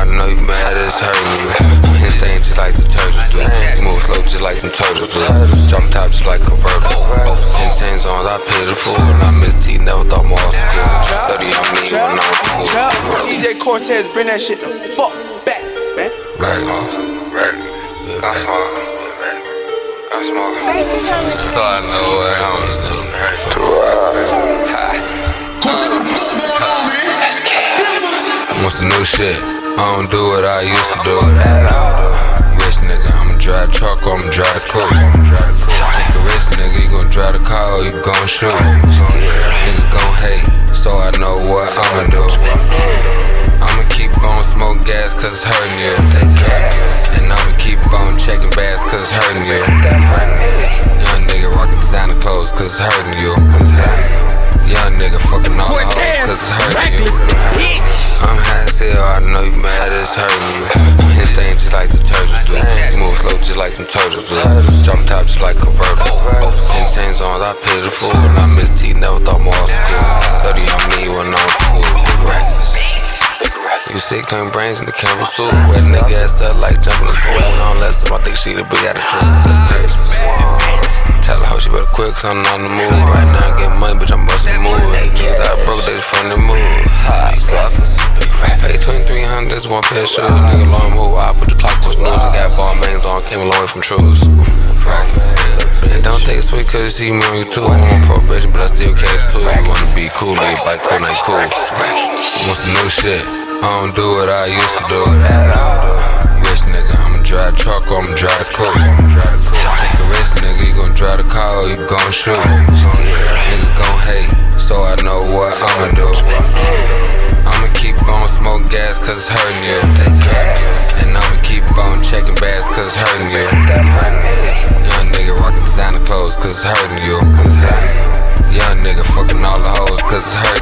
know you mad, it's hurting you. His thing just like the turtles do. You move slow just like them turtles do. Drop top just like a convertible. 10 chains on, I paid the fool. And I miss T, never thought more was cool. 30 on me when I was cool. DJ Cortez, bring that shit the fuck back, man. Right. I'm smoking. So I know what I was doing. What's the new shit? I don't do what I used to do. Rich nigga, I'ma drive truck or I'ma drive coupe. Think a rich nigga, you gon' drive the car or you gon' shoot. Niggas gon' hate, so I know what I'ma do. I'ma keep on smoking gas cause it's hurting you. And I'ma keep on checking bags cause it's hurting you. Young nigga rockin' designer clothes cause it's hurting you. Young nigga fucking all the hoes cause it's hurting you. I'm high as hell, I know you mad, it's hurting you. His thing just like the turtles do. You move slow just like them turtles do. Drop top just like a convertible. 10 chains on, I paid the fool. And I miss T, never thought more was cool. 30 on me when I was cool. You sick, turn brains in the campus too. Wet nigga ass up like jumping the pool. On less of my think she the big attitude. Tell her how she better quit cause I'm on the move. Right now I get money, bitch, I'm bustin' the move. Niggas that broke, they just from the move. Hot suckers. Pay 2,300, that's one pair of shoes. Nigga long move, I put the clock for snooze. I got ball mains on, came a long way from truths. Practice. And don't take it sweet cause you see me on YouTube. I'm on probation, but I still cater to. You wanna be cool, leave like cool, ain't cool. What's the new shit? I don't do what I used to do. Rich nigga, I'ma drive truck or I'ma drive coupe. Think a rich nigga, you gon' drive the car or you gon' shoot. Niggas gon' hate, so I know what I'ma do. I'ma keep on smoking gas cause it's hurting you. And I'ma keep on checking bags cause it's hurting you. Young nigga rockin' designer clothes cause it's hurting you. Young nigga fucking all the hoes cause it's hurting you.